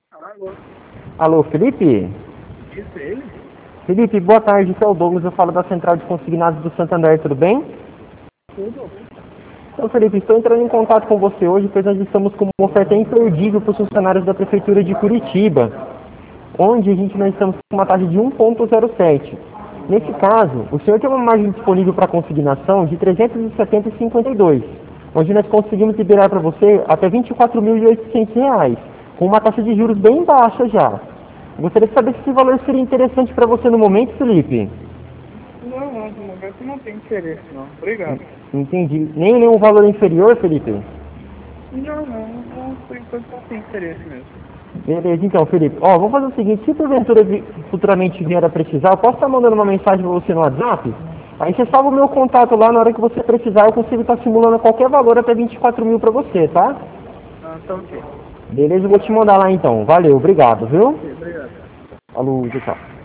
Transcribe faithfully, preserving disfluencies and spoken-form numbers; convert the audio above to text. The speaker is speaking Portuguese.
Alô? Alô, Felipe? Isso, ele? Felipe, boa tarde, aqui é o Douglas, eu falo da Central de Consignados do Santander, tudo bem? Tudo? Então, Felipe, estou entrando em contato com você hoje, pois nós estamos com uma oferta imperdível para os funcionários da Prefeitura de Curitiba, onde a gente nós estamos com uma taxa de um vírgula zero sete. Nesse caso, o senhor tem uma margem disponível para consignação de trezentos e setenta vírgula cinquenta e dois, onde nós conseguimos liberar para você até vinte e quatro mil e oitocentos reais, com uma taxa de juros bem baixa já. Gostaria de saber se esse valor seria interessante para você no momento, Felipe. Não, não, no momento não tem interesse, não. Obrigado. Entendi. Nem nenhum valor inferior, Felipe? Não, não, não, por enquanto não tem interesse mesmo. Beleza, então, Felipe. Ó, vamos fazer o seguinte, se porventura vi- futuramente vier a precisar, eu posso estar mandando uma mensagem para você no WhatsApp? Aí você salva o meu contato lá, na hora que você precisar, eu consigo estar simulando qualquer valor até vinte e quatro mil para você, tá? Ah, tá ok. Beleza, eu vou te mandar lá então. Valeu, obrigado, viu? Ok, obrigado. Falou, tchau.